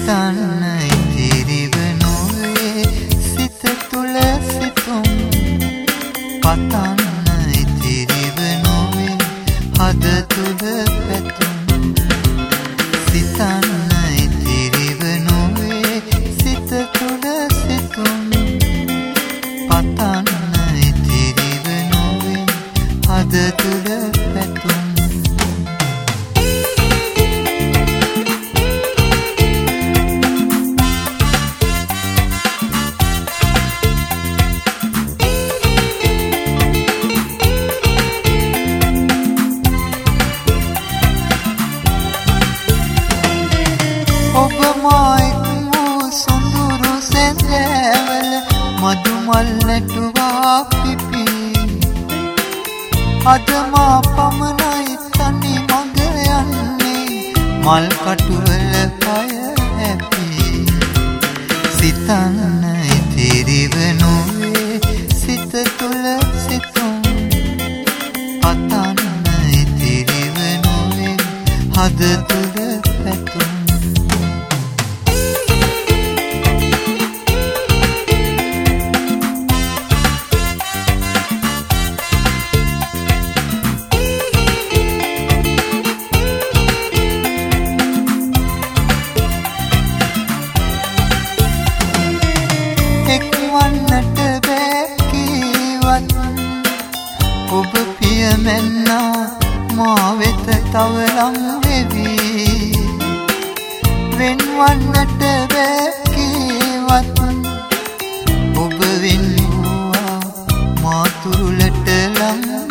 සිතන්න ඉතිරිව නොවේ සිත තුළ සිතුම් පතන්න ඉතිරිව නොවේ හද තුළ පැතුම් සිතන්න ඉතිරිව නොවේ සිත තුළ සිතුම් පතන්න ඉතිරිව නොවේ හද තුළ පැතුම් ඔබ මායික් වූ සොඳුරු සැඳෑවල මදුමල් නැටුවා පිපි අද මා පමණයි තනි මඟ යන්නේ මල් කටුවල පය හැපි සිතන්න ඉතිරිව නොවේ සිත තුළ සිතුම් පතන්න ඉතිරිව නොවේ හද තුළ පැතුම් එක්වන්නට බෑ කීවත් ඔබ පියමැන්නා මා වෙත තව ලං වෙවි වෙන්වන්නට බෑ කීවත් ඔබ වෙන්නවා මා තුරුලට ලං